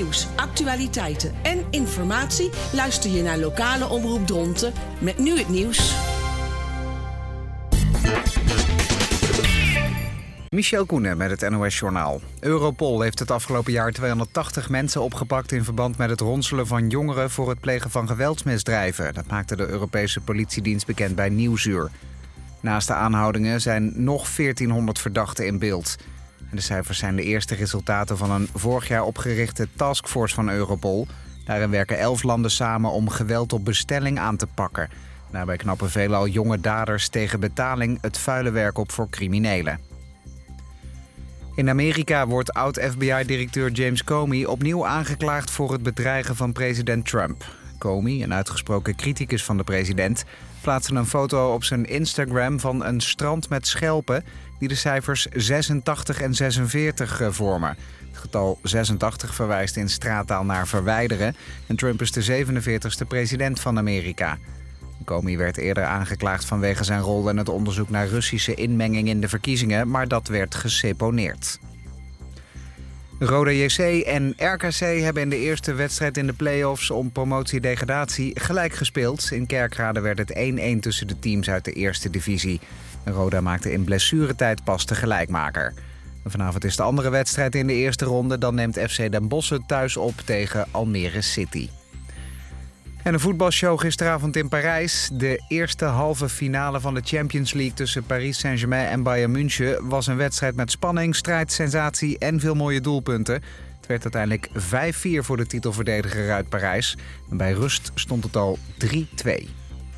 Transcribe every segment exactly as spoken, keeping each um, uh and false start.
nieuws, actualiteiten en informatie luister je naar lokale Omroep Dronten met nu het nieuws. Michel Koenen met het N O S-journaal. Europol heeft het afgelopen jaar tweehonderdtachtig mensen opgepakt in verband met het ronselen van jongeren voor het plegen van geweldsmisdrijven. Dat maakte de Europese politiedienst bekend bij Nieuwsuur. Naast de aanhoudingen zijn nog veertienhonderd verdachten in beeld. En de cijfers zijn de eerste resultaten van een vorig jaar opgerichte taskforce van Europol. Daarin werken elf landen samen om geweld op bestelling aan te pakken. Daarbij knappen veelal jonge daders tegen betaling het vuile werk op voor criminelen. In Amerika wordt oud-F B I-directeur James Comey opnieuw aangeklaagd voor het bedreigen van president Trump. Comey, een uitgesproken criticus van de president, plaatste een foto op zijn Instagram van een strand met schelpen die de cijfers zesentachtig en zesenveertig vormen. Het getal zesentachtig verwijst in straattaal naar verwijderen en Trump is de zevenenveertigste president van Amerika. Comey werd eerder aangeklaagd vanwege zijn rol in het onderzoek naar Russische inmenging in de verkiezingen, maar dat werd geseponeerd. Roda J C en R K C hebben in de eerste wedstrijd in de play-offs om promotie-degradatie gelijk gespeeld. In Kerkrade werd het één-één tussen de teams uit de eerste divisie. Roda maakte in blessuretijd pas de gelijkmaker. Vanavond is de andere wedstrijd in de eerste ronde. Dan neemt F C Den Bosch het thuis op tegen Almere City. En een voetbalshow gisteravond in Parijs. De eerste halve finale van de Champions League tussen Paris Saint-Germain en Bayern München was een wedstrijd met spanning, strijd, sensatie en veel mooie doelpunten. Het werd uiteindelijk vijf vier voor de titelverdediger uit Parijs. En bij rust stond het al drie twee.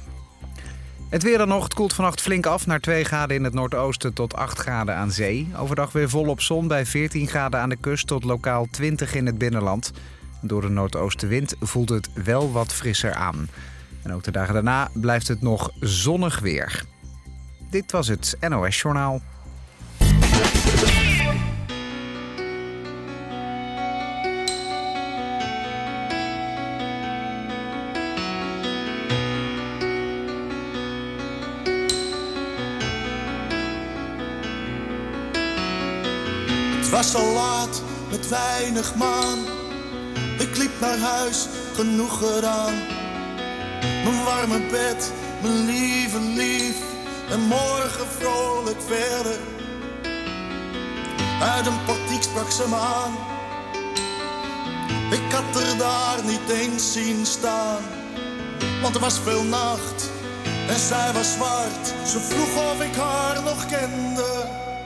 Het weer dan nog. Het koelt vannacht flink af naar twee graden in het noordoosten tot acht graden aan zee. Overdag weer volop zon bij veertien graden aan de kust tot lokaal twintig in het binnenland. Door de noordoostenwind voelt het wel wat frisser aan. En ook de dagen daarna blijft het nog zonnig weer. Dit was het N O S-journaal. Het was al laat met weinig maan. Ik liep naar huis, genoeg gedaan. Mijn warme bed, mijn lieve lief. En morgen vrolijk verder. Uit een portiek sprak ze me aan. Ik had er daar niet eens zien staan. Want er was veel nacht en zij was zwart. Ze vroeg of ik haar nog kende.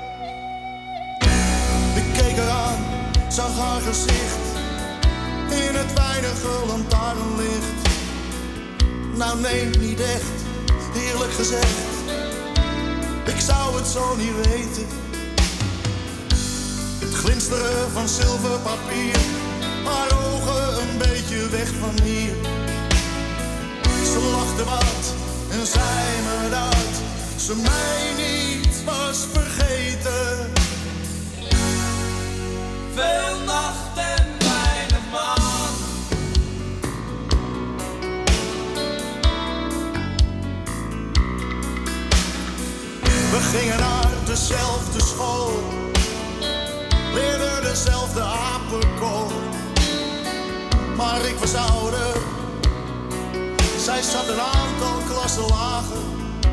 Ik keek haar aan, zag haar gezicht in het weinige lantaarnlicht. Nou nee, niet echt, eerlijk gezegd. Ik zou het zo niet weten. Het glinsteren van zilverpapier, haar ogen een beetje weg van hier. Ze lachte wat en zei me dat ze mij niet was vergeten. Veel nacht en weinig maan. We gingen naar dezelfde school, leerden dezelfde apenkool. Maar ik was ouder, zij zat een aantal klassen lager.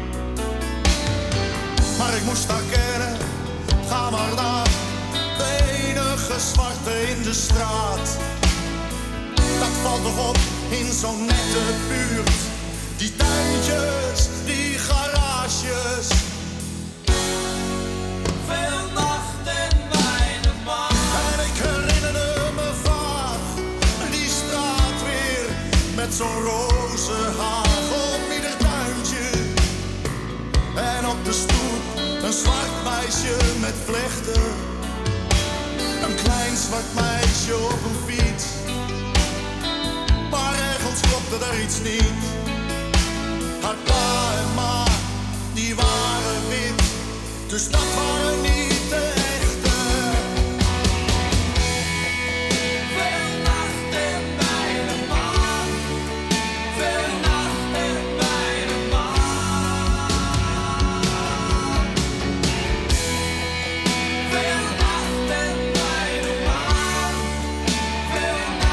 Maar ik moest haar kennen, ga maar naar de enige zwarte in de straat. Dat valt toch op in zo'n nette buurt. Die tuintjes, die garages. Veel nacht en weinig maan. En ik herinnerde me vaag die straat weer met zo'n roze haag op ieder tuintje. En op de stoep een zwart meisje met vlechten. Een klein zwart meisje op een fiets. Maar ergens klopte er iets niet. Haar pa en ma, die waren wit. Dus dat waren niet de echte. Veel nacht en weinig maan. Veel nacht en weinig maan. Veel nacht en weinig maan. Veel nacht.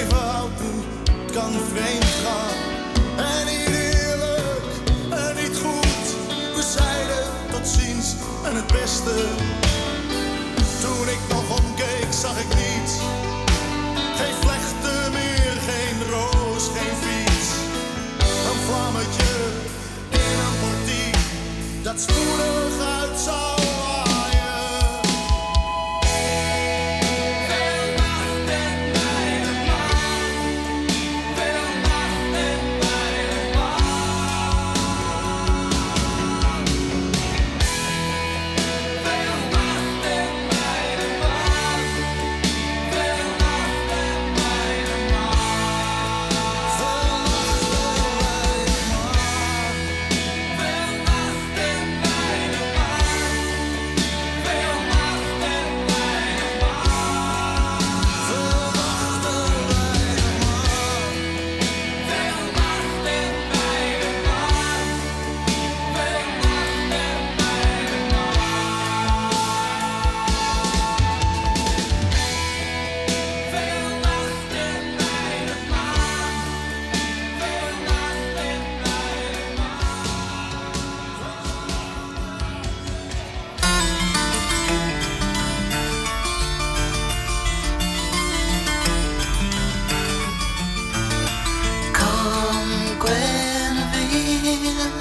even houden, het kan vreemd gaan. En niet eerlijk, en niet goed. We zeiden tot ziens en het beste. Toen ik nog omkeek zag ik niets. Geen vlechten meer, geen roos, geen fiets. Een vlammetje in een portiek dat spoedig uit zou waaien. Veel nachten bij de maan, veel nachten bij de maan. Veel nachten bij de maan, veel nachten bij de maan. Veel nachten bij de maan, veel nachten bij de maan. Veel nachten bij de maan, veel nachten bij de maan. Veel nachten bij de maan, veel nachten bij de Come, Guinevere,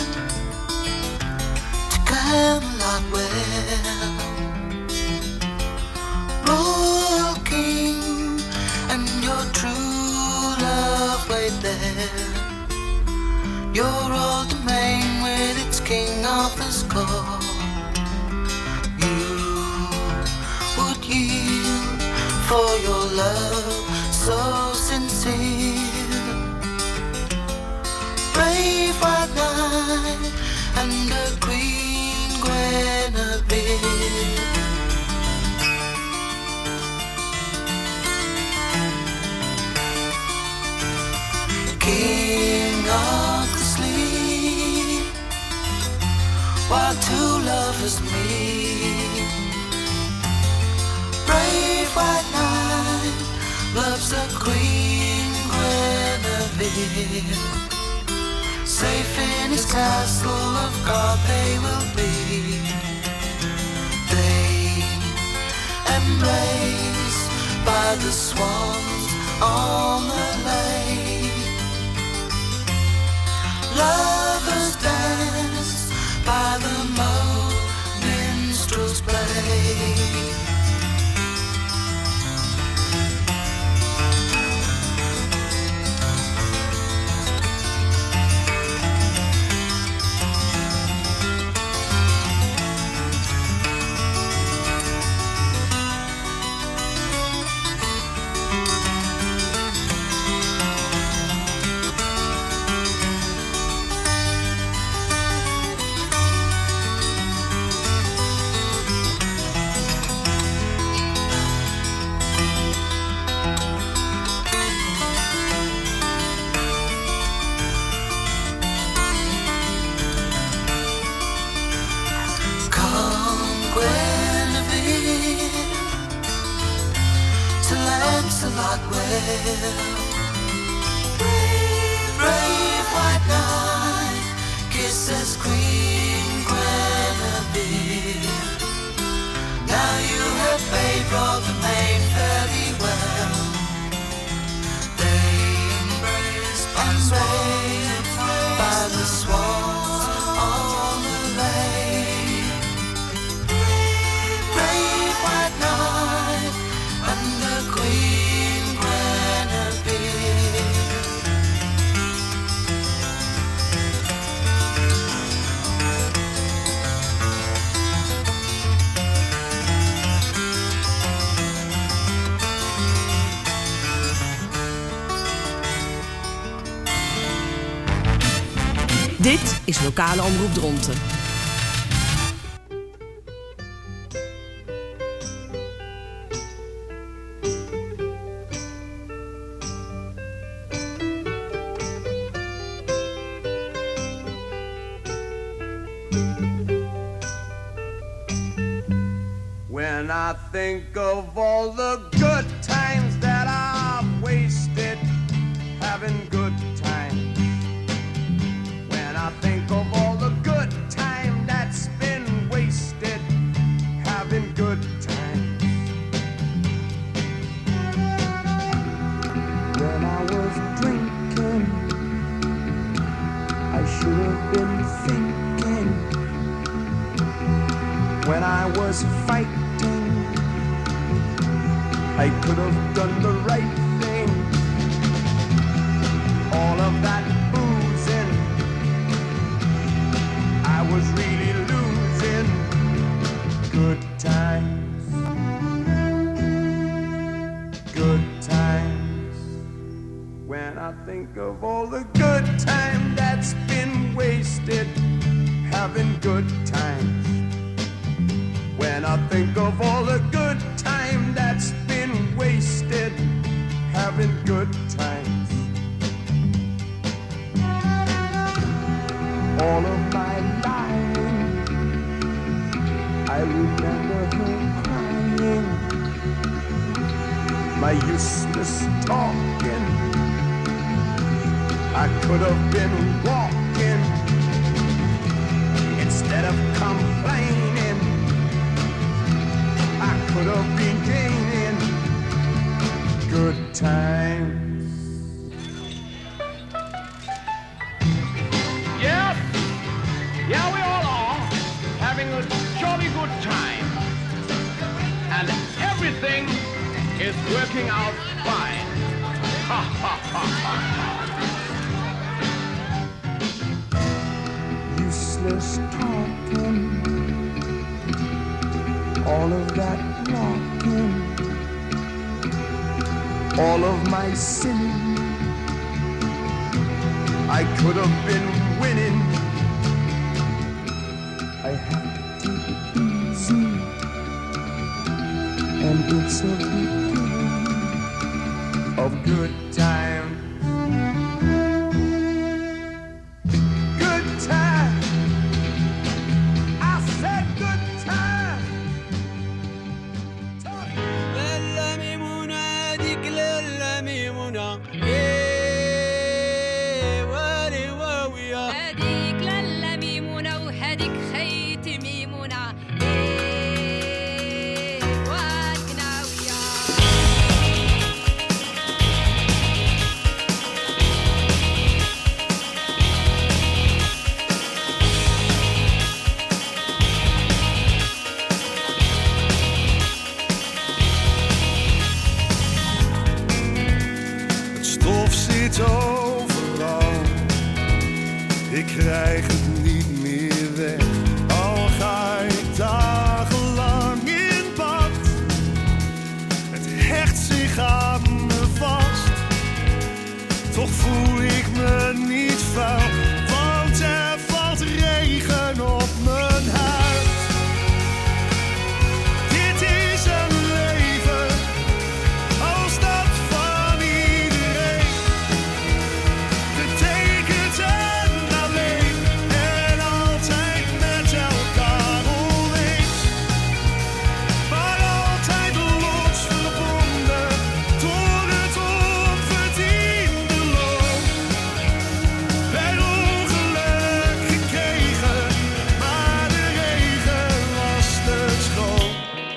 to Camelot where royal king and your true love wait there. Your old domain with its King Arthur's court. You would yield for your love so sincere. Brave white knight and the Queen Guinevere. King of the sleep, while two lovers meet. Brave white knight loves the Queen Guinevere. Safe in his castle of God they will be. They embrace by the swans on the lake. Lovers dance by the mow minstrels play. Lancelot will. Brave, brave white knight kisses Queen Guinevere. Now you have paid Rodomain fairly well. They embrace, embrace by the swans on the lake. Brave white knight and the Queen Guinevere. Dit is Lokale Omroep Dronten. When I think of all the good times that I've wasted having good times. When I think of all the good time that's been wasted, having good times. When I was drinking, I should have been thinking. When I was fighting, I could have done the right thing. All of that boozing, I was really losing. Good times, good times. When I think of all the good time that's been wasted, having good times. When I think of all the good time that's been wasted, having good times. All of my lying, I remember her crying. My useless talking, I could have been walking instead of complaining. I could have been gaining good times. Yes, yeah, we all are having a jolly good time. And everything is working out fine. Ha ha ha ha ha. Useless talking, all of that walking, all of my sinning, I could have been winning. I have to be easy, and it's a beginning of good time. Good time. I said good time. لالا ميمونة هاديك لالا ميمونة إيه واري واوية هاديك لالا ميمونة وهاديك خيتي ميمونة إيه واتناوية. Het stof zit overal, ik krijg het niet meer weg. Al ga ik dagenlang in bad, het hecht zich aan me vast. Toch voel ik me niet vuil, want er valt regen op mijn huid. Dit is een leven als dat van iedereen, getekend en alleen en altijd met elkaar oneens, maar altijd losverbonden door het onverdiende loon. Per ongeluk gekregen, maar de regen was het schoon.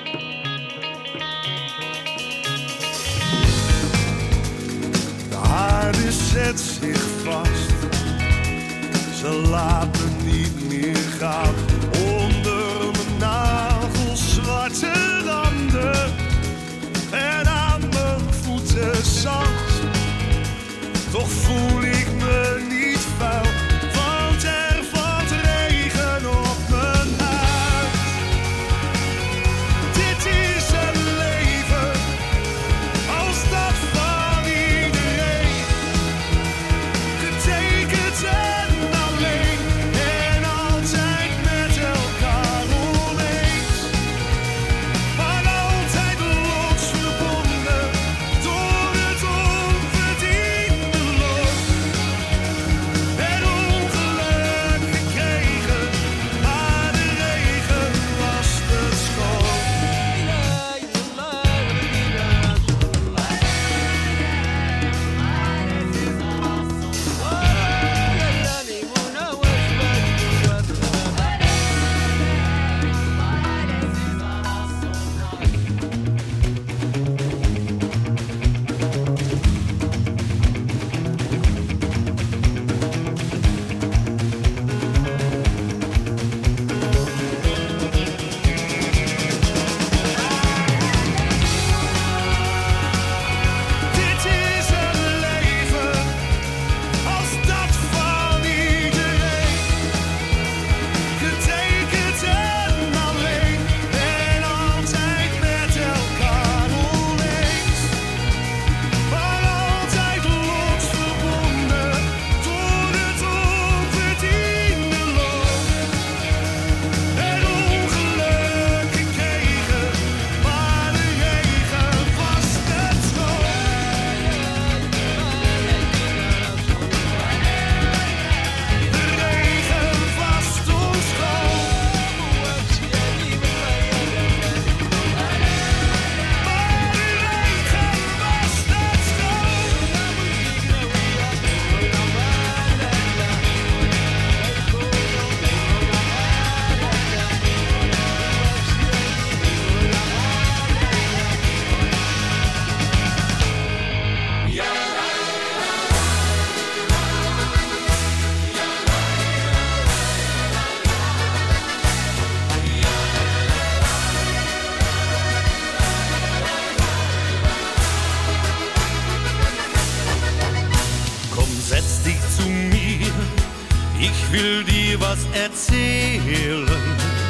De aarde zet zich vast, ze laat me niet meer gaan. Onder mijn nagels zwarte randen en aan mijn voeten zand. Toch voel ik me niet vuil, want er valt regen op mijn huid. Dit is een leven als dat van iedereen, getekend en alleen en altijd met elkaar oneens, maar altijd losverbonden door het onverdiende loon. Setz dich zu mir, ich will dir was erzählen.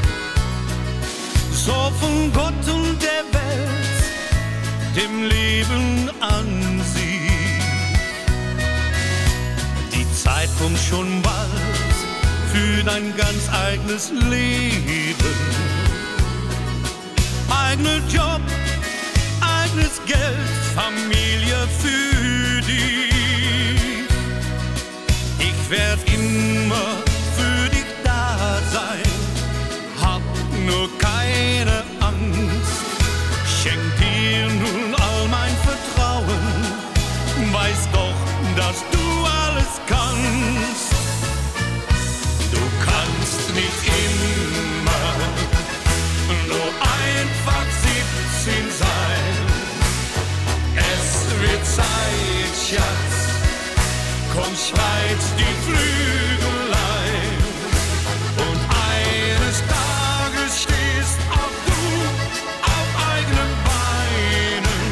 So von Gott und der Welt, dem Leben an sich. Die Zeit kommt schon bald für dein ganz eigenes Leben. Eigener Job, eigenes Geld, Familie für dich. Ich werd immer für dich da sein, hab nur keine Angst. Schenk dir nun all mein Vertrauen, weiß doch, dass du alles kannst. Du kannst nicht immer nur einfach siebzehn sein. Es wird Zeit, Schatz, komm, schreit die Flügelein. Und eines Tages stehst auch du auf eigenen Beinen.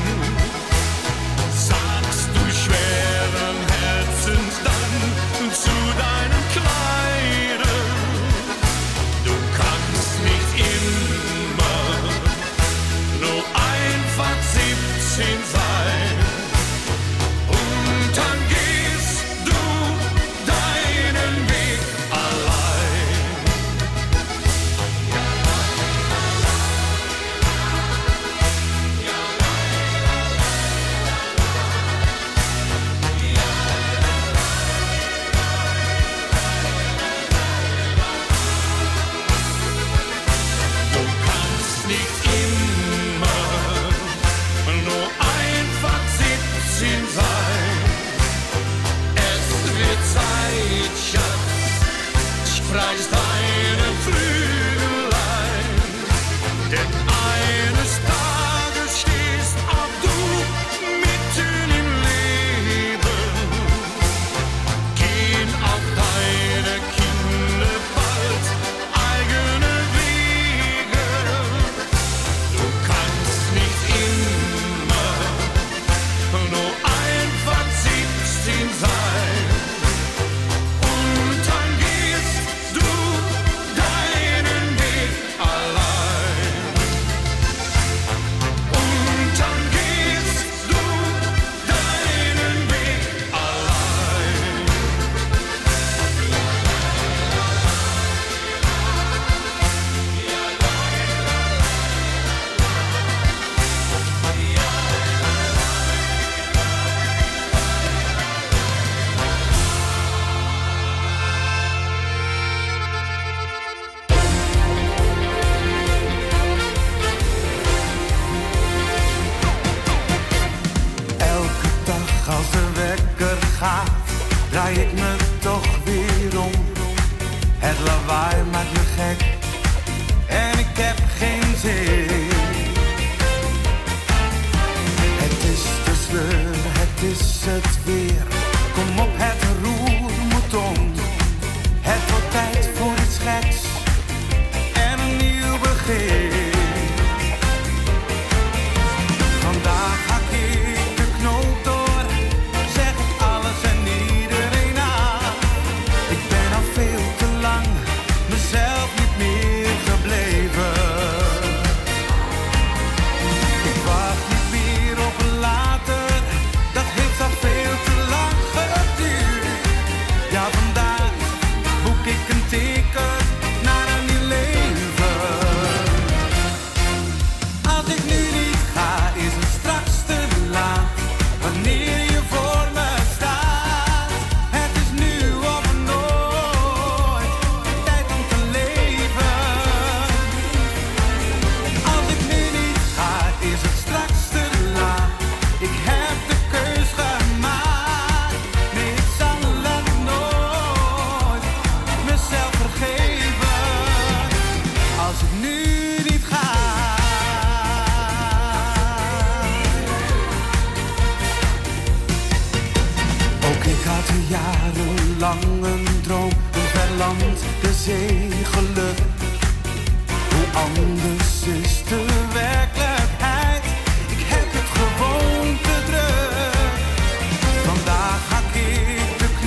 Sagst du schweren Herzens dann zu deinen Kleinen. Du kannst nicht immer nur einfach siebzehn sein. Und dann gehst du deinen Weg allein. Du kannst nicht immer nur einfach siebzehn sein. Es wird Zeit, Schatz, spreich deine Flügelein. Denn eines Tages stehst auch du mitten im Leben. Gehen auch deine Kinder bald eigene Wege. Du kannst nicht immer nur einfach siebzehn sein. Und dann gehst du deinen Weg allein. Und dann gehst du deinen Weg allein. Elke dag als de wekker gaat, draai ik me toch weer om. Het lawaai maakt me gek en ik heb geen zin. Het is de sleur, het is het weer. Kom op, het roer moet om. Het wordt tijd voor iets geks en een nieuw begin. Vandaag hak ik de knoop door, zeg ik alles en iedereen aan. Ik ben al veel te lang mezelf niet meer gebleven. Ik wacht niet meer op later, dat heeft al veel te lang geduurd. Ja, vandaag boek ik een ticket naar een nieuw leven. Als ik nu niet ga, is het straks te laat. Wanneer je voor me staat, het is nu of nooit. Tijd om te leven. Als ik nu niet ga, is het straks te laat. Ik heb de keus gemaakt. Nee, ik zal het nooit mezelf vergeven. Als ik nu niet ga. Ook ik had jarenlang een droom, een ver land, de zee, geluk. Hoe anders is de werkelijkheid? Ik heb het gewoon te druk. Vandaag hak ik de knoop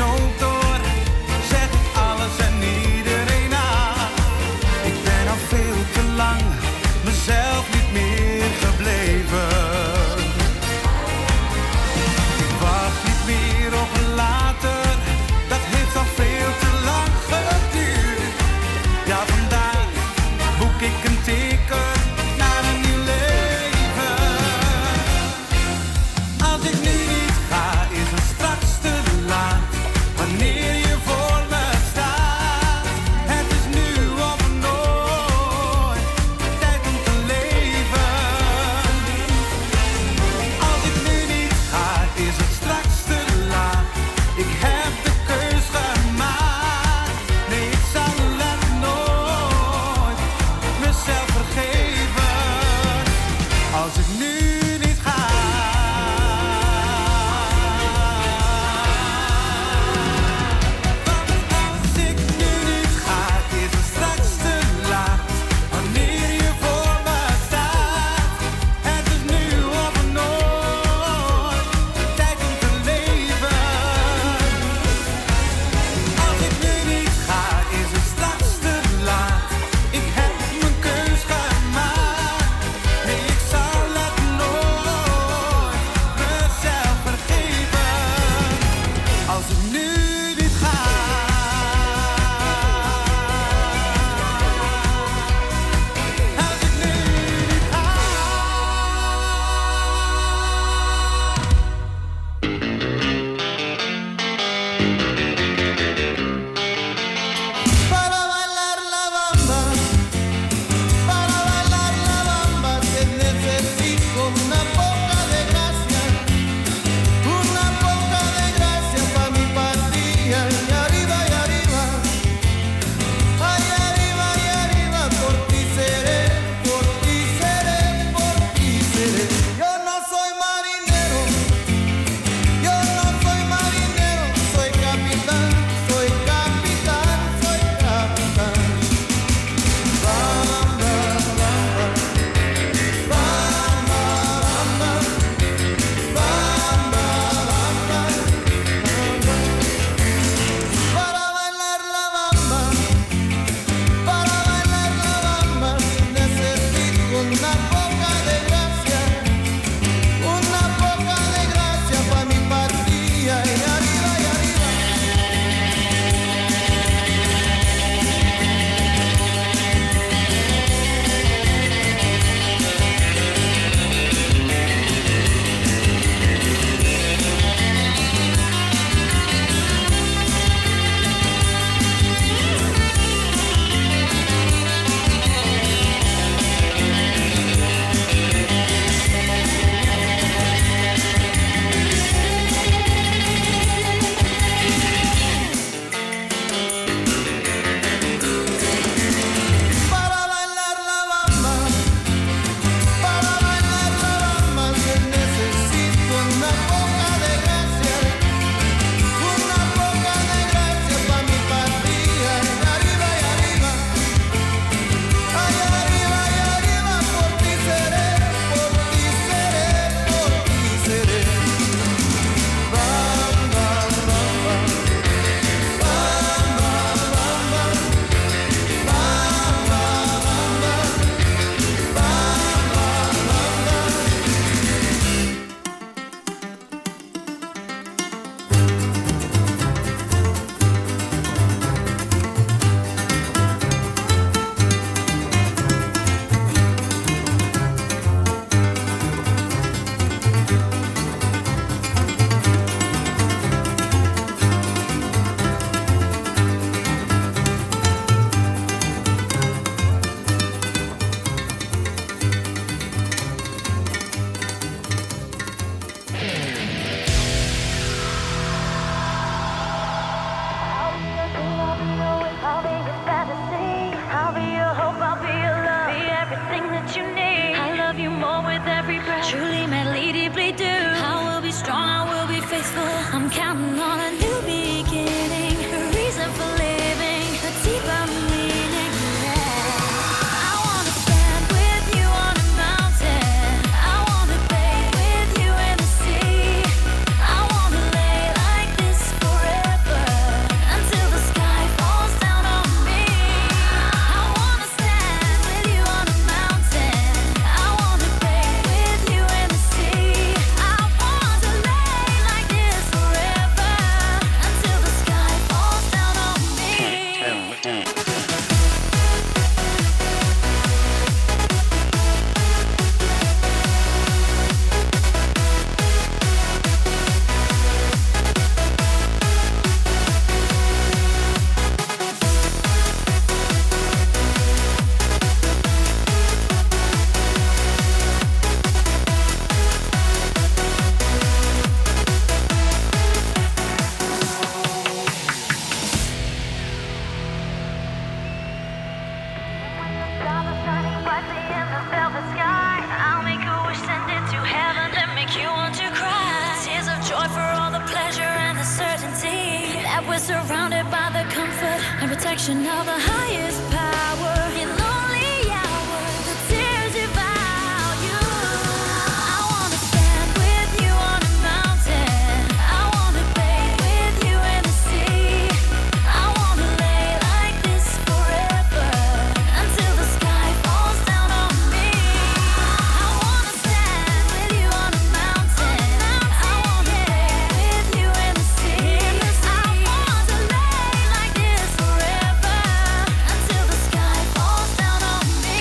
we're surrounded by the comfort and protection of the highest power. In lonely hours, the tears devour you. I wanna stand with you on a mountain. I wanna bathe with you in the sea. I wanna lay like this forever until the sky falls down on me. I wanna stand with you on a mountain. I wanna bathe with you in the sea. I want to lay like this forever until the sky falls down on me.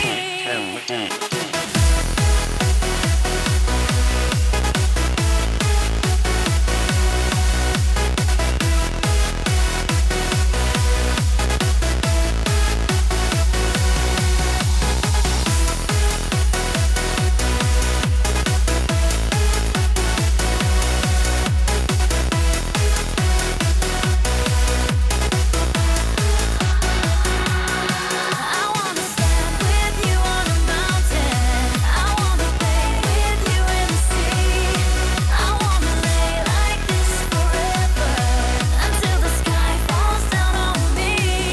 I wanna stand with you on a mountain. I wanna bathe with you in the sea. I wanna lay like this forever until the sky falls down on me.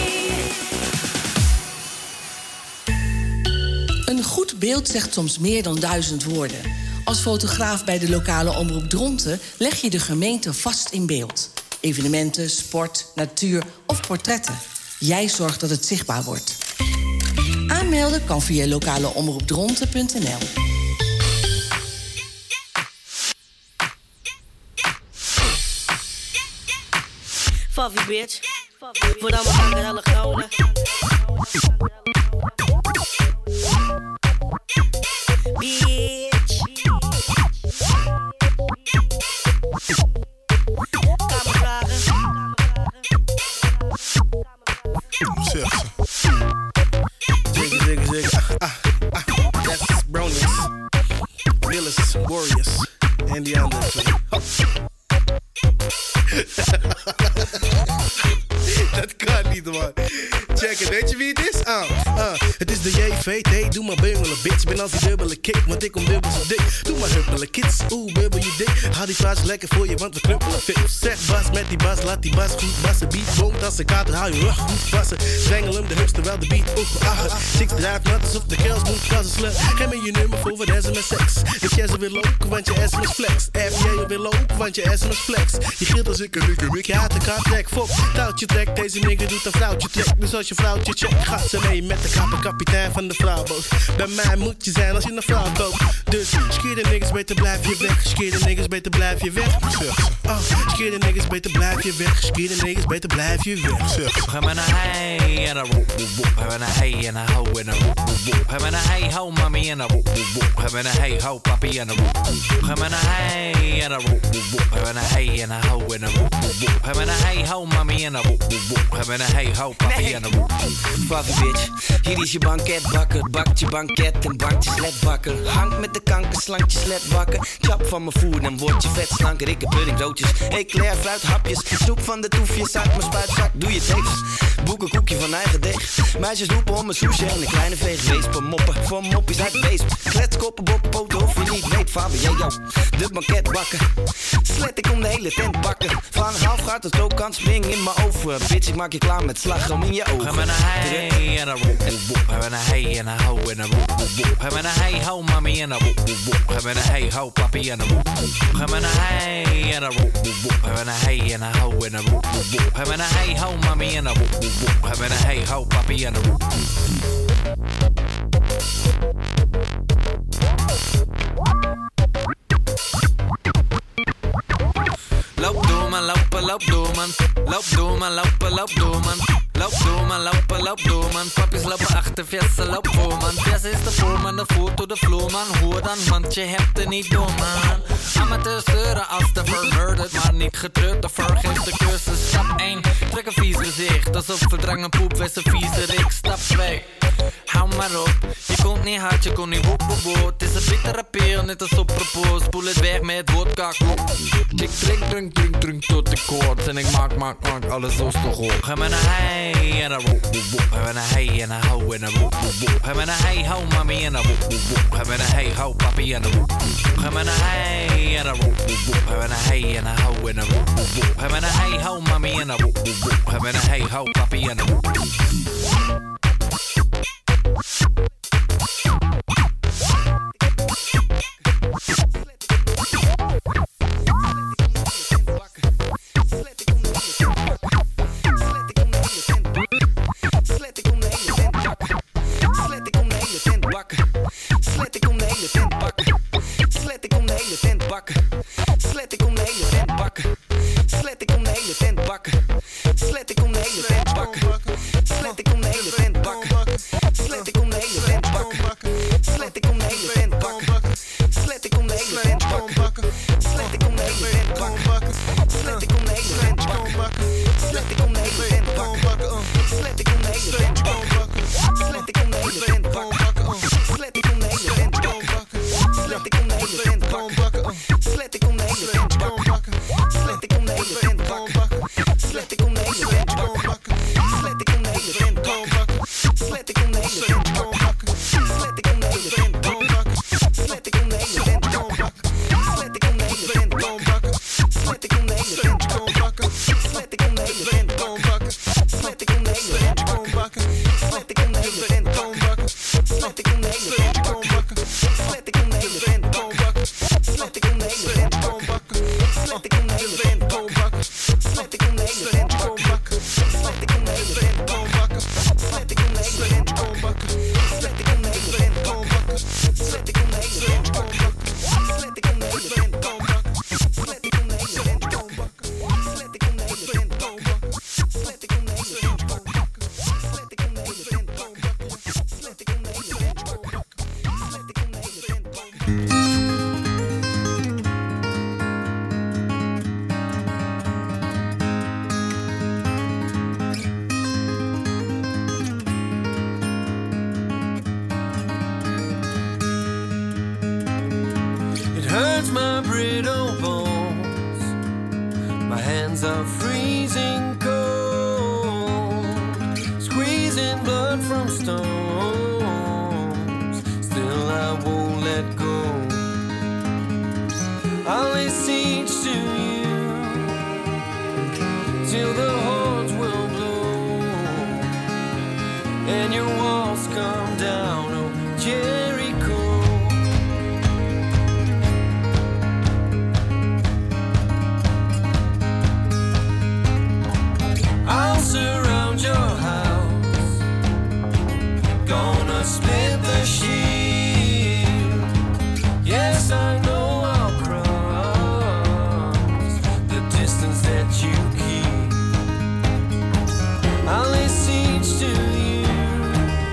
Een goed beeld zegt soms meer dan duizend woorden. Als fotograaf bij de lokale omroep Dronten leg je de gemeente vast in beeld. Evenementen, sport, natuur of portretten. Jij zorgt dat het zichtbaar wordt. Aanmelden kan via lokaleomroepdronten punt n l. Faffie, bitch. Voordat we gaan helle gouden. Bitch. Kamervragen. Zeg ze. Ziggy, ziggy, ziggy. Ah, ah, ah. That's Brownies. Willis, Warriors. En die anderen. Dat kan niet, man. Check it, weet je wie het is? Ah, ah. Het is de J V T, doe maar bungelen, bitch. Ben als die dubbele kick, want ik kom dubbel zo dik. Doe maar huppelen, kids, oeh, bubbel je dik. Hou die paas lekker voor je, want we knuppelen fit. Zeg bas met die bas, laat die bas goed bassen. Beat boomt als een kater, hou je rug goed vassen. Zwengel hem de hupst terwijl de beat ook verachten. Chicks draait nat alsof de girls moet kassen slut. Geef me je nummer voor wat S M S seks. Dus jij ze weer lopen, want je S M S flex. F J weer lopen, want je S M S flex. Je gilt als ik een rikke mik, je haat de kaart trek. Fok, touwtje trek, deze nigger doet een vrouwtje trek. Dus als je vrouwtje check, gaat ze mee met de kapper kapitein van de vrouwboot. Bij mij moet je zijn als je een vrouw koopt. Dus skeer de niggas beter blijf je weg. Skeer de niggas beter blijf je weg. Oh, skeer de niggas beter blijf je weg. Skeer de niggas beter blijf je weg. Ga maar naar hey en een roep roep roep. Ga maar naar hey en een ho en een roep roep roep. Ga maar naar hey ho mami en een roep roep roep. Ga maar naar hey ho papi en een roep roep roep. Ga maar naar hey en een roep roep roep. Ga maar naar hey en een ho en een roep roep roep. Ga maar naar hey ho mami en een roep roep roep. Ga maar naar hey ho papi en een roep roep roep. Faffie, bitch. Hier is je banketbakker. Bakt je banket en bakt je sletbakker. Hangt met de kanker, slankt je sletbakker. Chap van mijn voer, dan word je vet slanker. Ik heb puddingdootjes, eclair, fruit, hapjes. Snoep van de toefjes uit mijn spuitzak. Doe je tevens, boek een koekje van eigen deeg. Meisjes roepen om een sushi en een kleine veeg. Wees per moppen, voor moppies uit wees. Kletskoppen, boppen, poten of je niet weet. Faber, jij jou, de banketbakker. Slet, ik kom de hele tent bakken. Van half gaat het ook kant, spring in mijn oven. Bitch, ik maak je klaar met slagroom in je ogen. Ga maar naar hey en een roep roep roep. Ga maar naar hey en een ho en een roep roep roep. Ga maar naar hey ho mami en een roep roep roep. Ga maar naar hey ho papi en een roep roep roep. Ga maar naar hey en een roep roep roep. Ga maar naar hey en een ho en een roep roep roep. Ga maar naar hey ho mami en een roep roep roep. Ga maar naar hey ho papi en een roep roep roep. Loop door man, lopen, loop door man. Loop door man, lopen, loop door man. Loop door man, lopen, loop door man. Papjes lopen achter, viessen loop voor man. Vies is de voorman, de voet door de vloer man. Hoor dan, want je hebt er niet door man. Amateurs zeuren als de vermurderd, maar niet getreurd. De vergeeft de cursus. Stap één, trek een vies gezicht. Alsof verdrangen poep, wees een vieze rik. Stap twee, hou maar op. Je komt niet hard, je komt niet woep woep woep. Het is een bittere pil, net als op propos. Spoel het weg met vodka, klop. Ik drink, drink, drink, drink tot ik koorts. En ik maak, maak, maak alles zo toch op. Ga maar naar hey en een roep woep woep. Ga maar naar hey en een ho en een roep woep woep. Ga maar naar hey ho mami en een roep woep woep. Ga maar naar hey ho papi en een roep woep woep. Ga maar naar hey en een roep woep woep. Ga maar naar hey en een ho en een roep woep woep. Ga maar naar hey ho mami en een roep woep met een hey ho papi en een... I'll lay siege to you.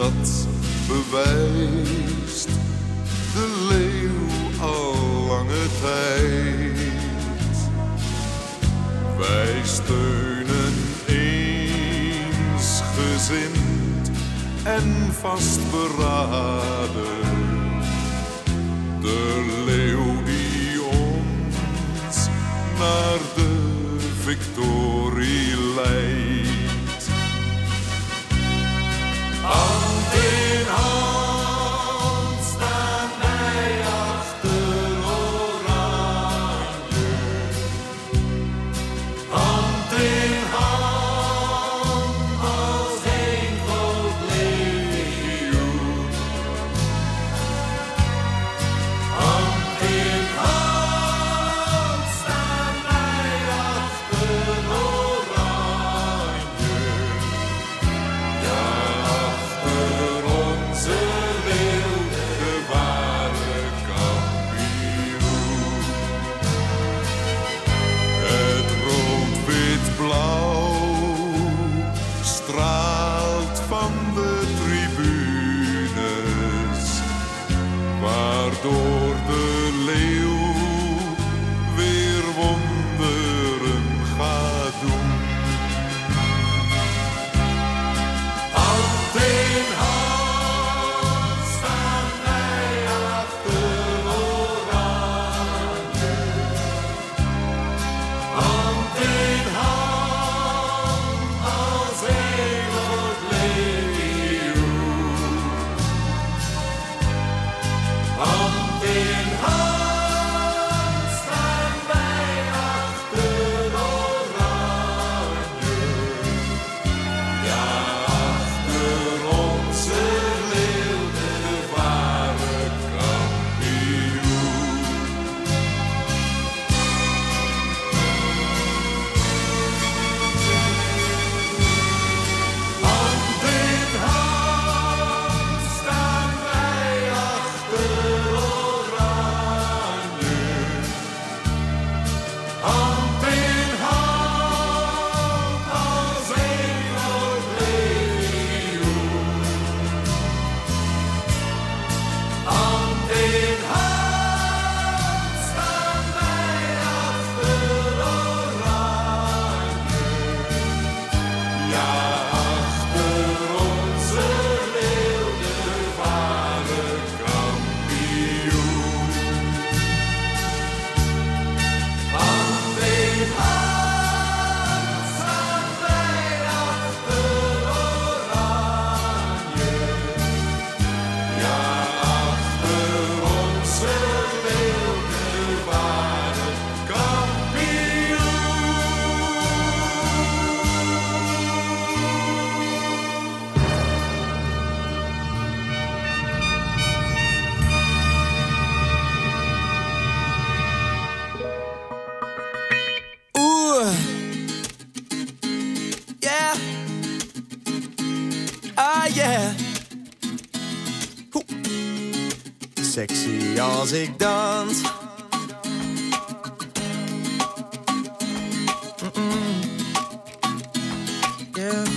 dat bewijst de leeuw al lange tijd. Wij steunen eensgezind en vastberaden de leeuw die ons naar de victorie leidt. Hand in hand staan wij achter Oranje. Hand in hand als één groot legioen. Hand in hand staan wij achter Oranje. Ja, achter onze leeuw, de ware kampioen. Het rood-wit-blauw straalt van de tribunes, waardoor de leeuw weer wonderen gaat doen. Hand in hand staan wij achter Oranje. Hand in hand als één groot legioen. Hand in hand staan wij achter Oranje. Ja, achter onze leeuw, de ware kampioen. Hand in hand staan wij achter Oranje. Hand in hand als één groot legioen. Hand in hand staan wij achter Oranje. Ja, achter onze leeuw, de ware kampioen. Hand in hand staan wij achter Oranje. Ja, achter onze leeuw, de ware kampioen. Oeh, yeah, ah yeah. Oeh. Sexy als ik dans. Mm-mm. Yeah.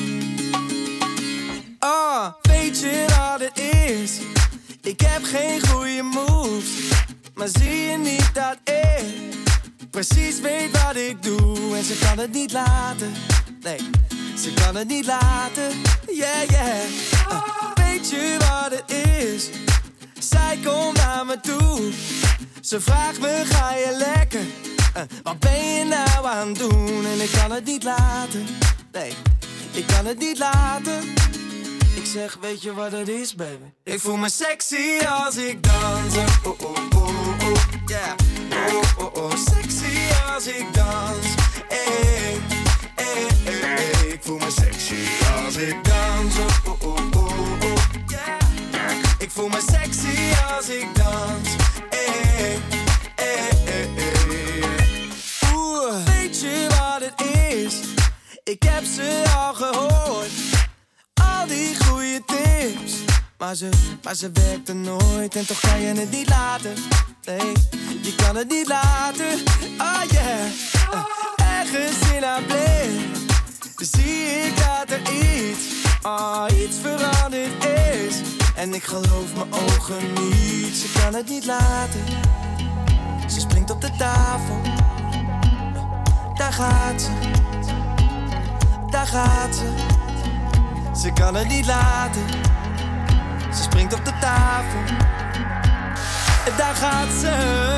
Ah, weet je wat het is? Ik heb geen goede moves, maar zie je niet dat ik precies weet wat ik doe? En ze kan het niet laten, nee, ze kan het niet laten, yeah, yeah. Uh, weet je wat het is? Zij komt naar me toe, ze vraagt me, ga je lekker? Uh, wat ben je nou aan het doen? En ik kan het niet laten, nee, ik kan het niet laten. Ik zeg, weet je wat het is, baby? Ik voel me sexy als ik dans. Oh, oh, oh, oh, yeah. Oh, oh, oh, sexy als ik dans. Hey, hey, hey, hey. Ik voel me sexy als ik dans. Oh, oh, oh, oh, oh, yeah. Ik voel me sexy als ik dans. Hey, hey, hey, hey. Oeh, weet je wat het is? Ik heb ze al gehoord. Al die goede tips, maar ze, maar ze werkte nooit. En toch kan je het niet laten, nee, je kan het niet laten. Oh yeah, uh, ergens in haar blik zie ik dat er iets Ah, iets veranderd is. En ik geloof mijn ogen niet. Ze kan het niet laten. Ze springt op de tafel. Daar gaat ze. Daar gaat ze. Ze kan het niet laten. Ze springt op de tafel. Daar gaat ze.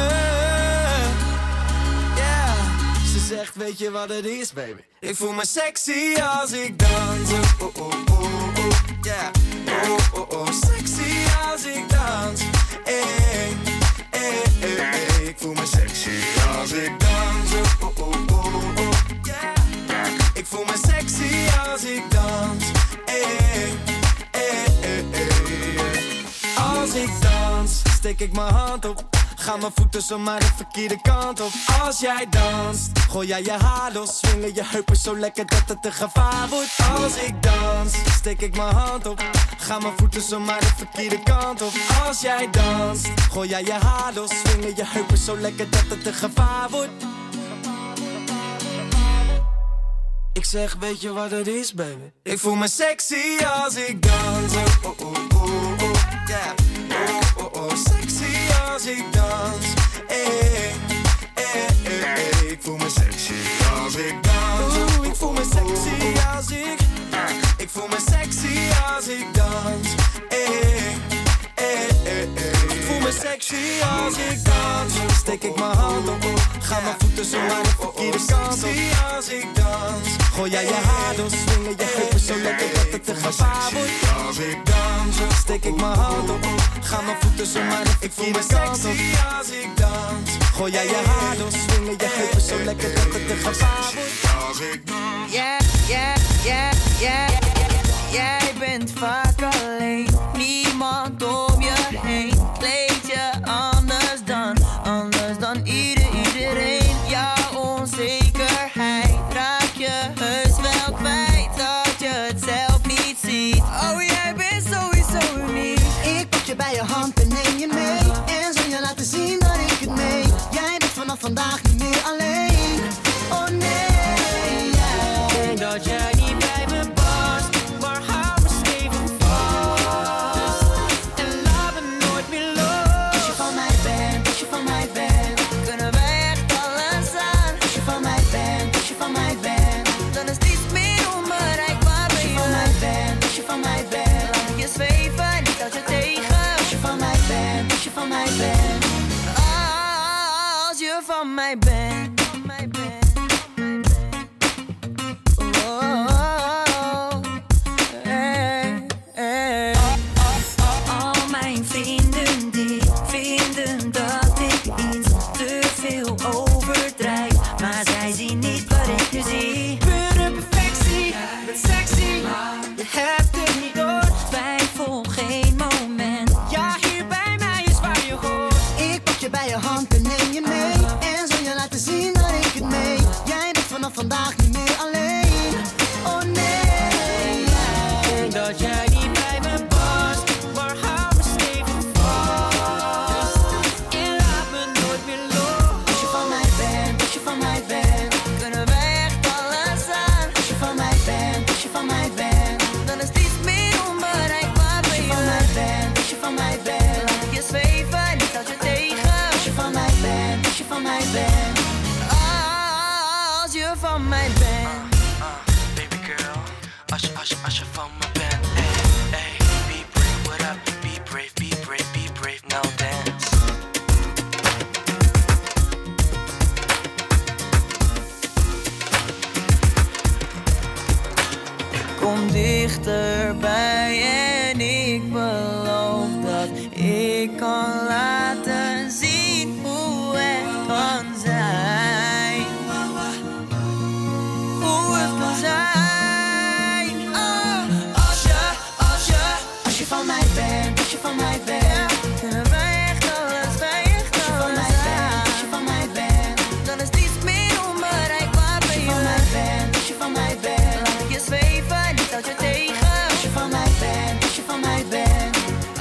Yeah. Ze zegt, weet je wat het is, baby? Ik voel me sexy als ik dans. Oh, oh, oh, oh, oh. Yeah. Oh, oh, oh. Sexy als ik dans. Hey, hey, hey, hey. Ik voel me sexy als ik dans. Oh, oh, oh, oh. Yeah. Ik voel me sexy als ik dans. Hey, hey, hey, hey. Als ik dans, steek ik mijn hand op. Gaan mijn voeten zomaar de verkeerde kant op. Als jij danst, gooi jij je haar los. Swingen je heupen zo lekker dat het een gevaar wordt. Als ik dans, steek ik mijn hand op. Gaan mijn voeten zomaar de verkeerde kant op. Als jij danst, gooi jij je haar los. Swingen je heupen zo lekker dat het een gevaar wordt. Ik zeg, weet je wat het is, baby? Ik voel me sexy als ik dans. Oh, oh, oh, oh, oh. Yeah. Oh, oh, oh. Sexy als ik dans. Hey, hey, hey, hey. Ik voel me sexy als ik dans. Oeh, ik voel me sexy als ik. Ik voel me sexy als ik dans. Hey, hey, hey, hey. Ik voel me sexy als ik dans. Steek ik mijn hand op. Ga mijn voeten zo maar de verkeerde kant op. Als ik dans. Gooi jij je haar door. Swingen je heupen zo lekker dat het een gevaar wordt. Als ik dans. Steek ik mijn hand op. Ga mijn voeten zo maar de verkeerde kant op. Als ik dans. Gooi jij je haar door. Swingen je heupen zo lekker dat het een gevaar wordt. Als ik dans. Yeah, yeah, yeah, yeah. Jij bent vaak alleen. Niemand om je heen. Kleed je anders dan, anders dan ieder, iedereen. Jouw onzekerheid raak je heus wel kwijt. Dat je het zelf niet ziet. Oh, jij bent sowieso uniek. Ik pak je bij je hand en neem je mee. En zal je laten zien dat ik het meen. Jij bent vanaf vandaag niet meer alleen. Oh nee, yeah. Denk dat jij niet bij me past, maar hou me stevig vast. En laat me nooit meer los. Als je van mij bent, als je van mij bent, kunnen wij echt alles aan. als je van mij bent, als je van mij bent, Dan is niets meer onbereikbaar bij als je van mij je. bent, als je van mij bent, Laat je zweven, niet houd je tegen. als je van mij bent, als je van mij bent. Als je van mij bent. Oh, hey, hey. Al mijn vrienden die vinden dat ik iets te veel overdrijf. Maar zij zien niet wat ik nu zie. Pure perfectie, met sexy. Je hebt het niet door. Twijfel geen moment. Ja, hier bij mij is waar je hoort. Ik pak je bij je hand en neem je mee. En zal je laten zien dat ik het meen. Jij bent vanaf vandaag niet meer alleen. Oh nee, yeah. Denk dat jij niet bij me past, maar hou me stevig vast. En laat me nooit meer los. Als je van mij bent, als je van mij bent, Kunnen wij echt alles aan. als je van mij bent, als je van mij bent, Dan is niets meer onbereikbaar bij als je van mij je. bent, als je van mij bent, Laat je zweven, niet houd je tegen. als je van mij bent, als je van mij bent. Als je van mij bent. Baby girl, als je, als je, als je van me bent. Hey, hey, be brave, what up? Be brave, be brave, be brave, now dance. Kom dichterbij en ik beloof dat ik kan laten zien hoe het kan zijn. Hoe het kan zijn. Oh. Als je, als je, als je van mij bent, als je van mij bent, Kunnen wij echt alles, wij echt als je van alles mij bent, als je aan. van mij bent, Dan is niets meer onbereikbaar bij als je van mij je. bent, als je van mij bent, Laat je zweven, niet houd je tegen. als je van mij bent, als je van mij bent,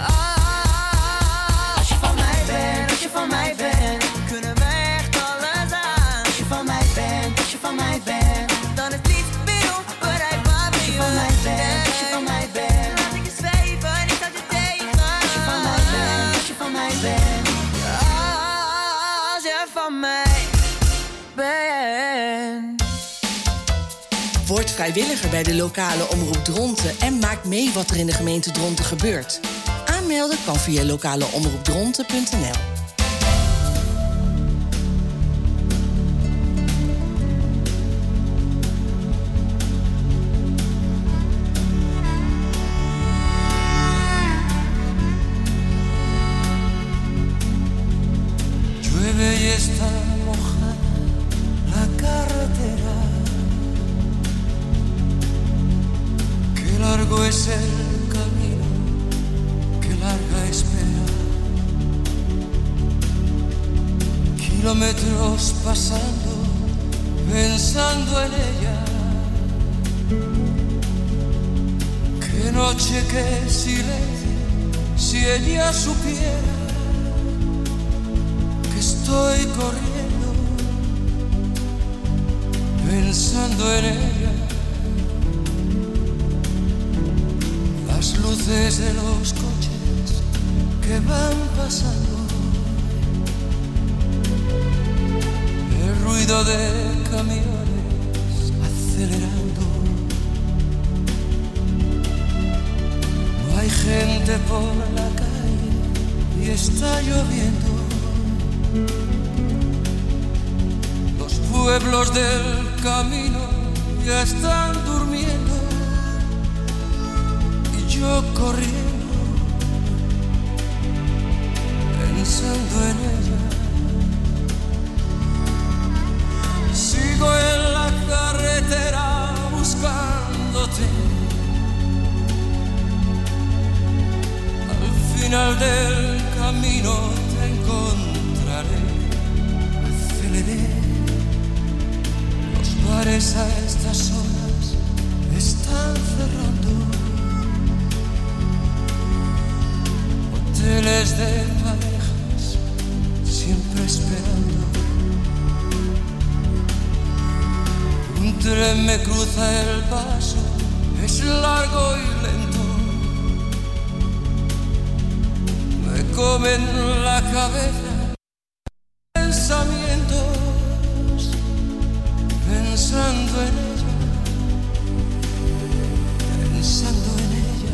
Ah, als je van mij bent, als je van mij bent, kunnen wij echt alles aan. als je van mij bent, als je van mij bent, Dan is niets meer onbereikbaar bij als je van mij bent, als je van je. mij Word vrijwilliger bij de lokale omroep Dronten en maak mee wat er in de gemeente Dronten gebeurt. Aanmelden kan via lokaleomroepdronten punt n l. Llueve y está mojada la carretera. Qué largo es el camino, qué larga espera. Kilómetros pasando, pensando en ella. Qué noche, qué silencio, si ella supiera que estoy corriendo, pensando en ella. Las luces de los coches que van pasando, el ruido de camiones acelerando. No hay gente por la calle y está lloviendo. Los pueblos del camino ya están durmiendo y yo corriendo, pensando en ella. Sigo en la carretera buscándote. Al final del camino te encontraré. Aceleré. Los bares a estas horas están cerrando. Hoteles de parejas siempre esperando. Un tren me cruza el paso, es largo y lento. Me comen la cabeza pensamientos, pensando en ella, pensando en ella.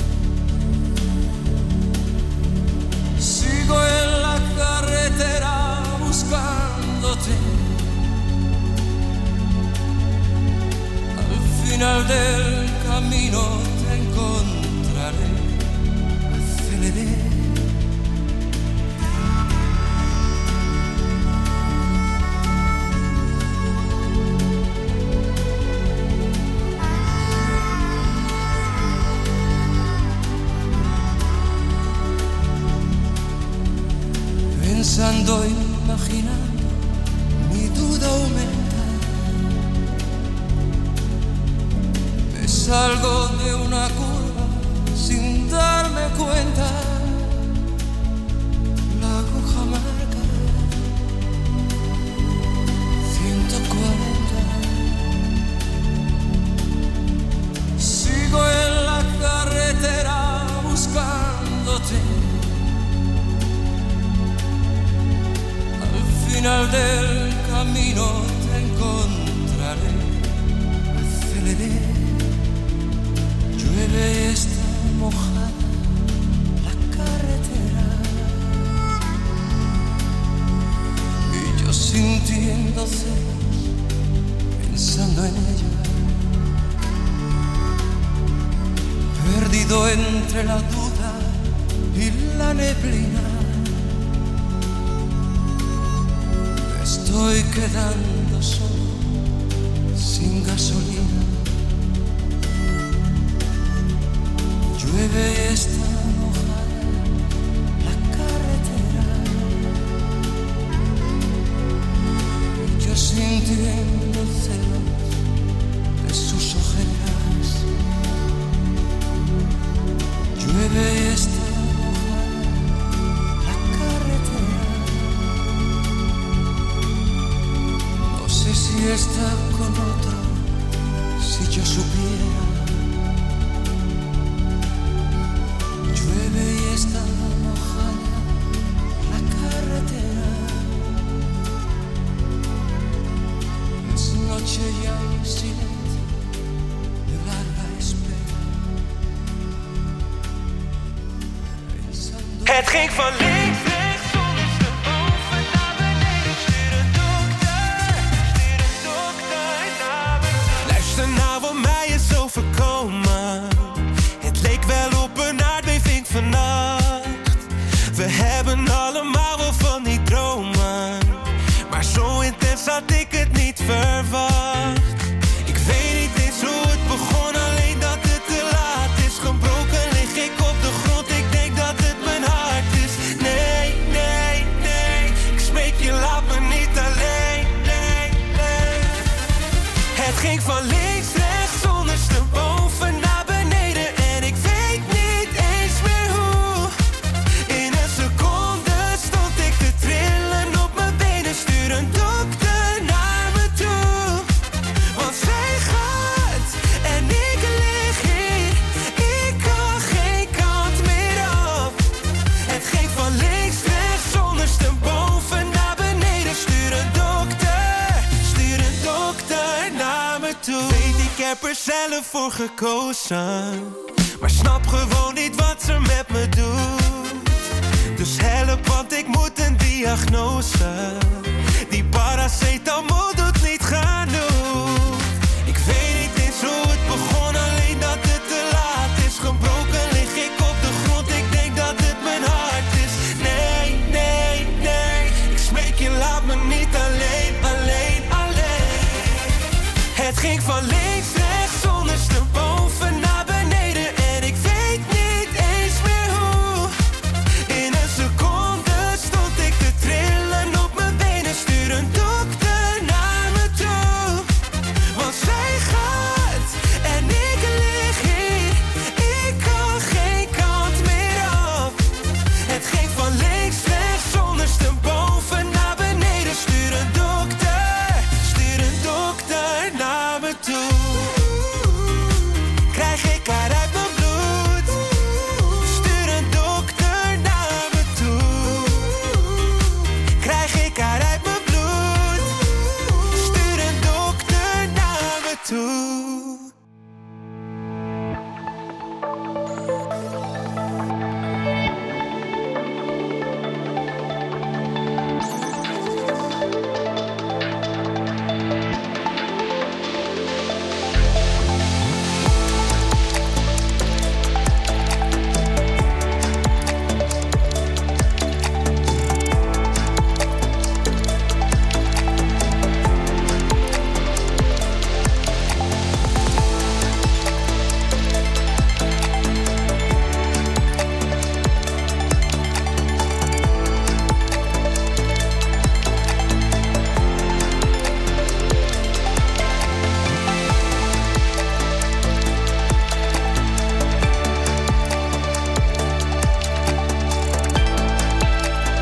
Sigo en la carretera buscándote. Al final del camino te encontraré. Aceleré. Pensando, imaginando, mi duda aumenta. Me salgo de una curva sin darme cuenta. La aguja marca ciento cuarenta. Sigo en la carretera buscándote. Al final del camino te encontraré. Aceleré. Llueve y está mojada la carretera. Y yo sintiendo celos, pensando en ella. Perdido entre la duda y la neblina. Estoy quedando solo, sin gasolina. Llueve y está mojada la carretera. Y yo sintiendo celos de sus ojeras. Llueve y está mojada la carretera. No sé si está con otro, si yo supiera. Llueve y está mojada la carretera. Es noche ya en silencio Het ging van links, rechts, ondersteboven naar beneden. Stuur een dokter, stuur een dokter naar beneden. Luister nou wat mij is overkomen. Het leek wel op een aardbeving vannacht. We hebben allemaal wel van die dromen, maar zo intens had ik het niet verwacht. Ik weet niet eens hoe het begon, alleen dat het te laat is. Gebroken lig ik op de grond, ik denk dat het mijn hart is. Nee, nee, nee, ik smeek je, laat me niet alleen. Nee, nee. Het ging van links, rechts, ondersteboven naar beneden. En ik weet niet eens meer hoe. In een seconde stond ik te trillen op mijn benen. Stuur een dokter naar me toe, want zij gaat en ik lig hier. Ik kan geen kant meer op. Het ging van links, rechts, ondersteboven naar beneden. Stuur een dokter, stuur een dokter naar me toe. Weet, ik heb er zelf voor gekozen, maar snap gewoon niet wat ze met me doet. Dus help, want ik moet een diagnose. Die paracetamol doet niet genoeg. Ik weet niet eens hoe het begon, alleen dat het te laat is. Gebroken lig ik op de grond, ik denk dat het mijn hart is. Nee, nee, nee, ik smeek je, laat me niet alleen, alleen, alleen. Het ging van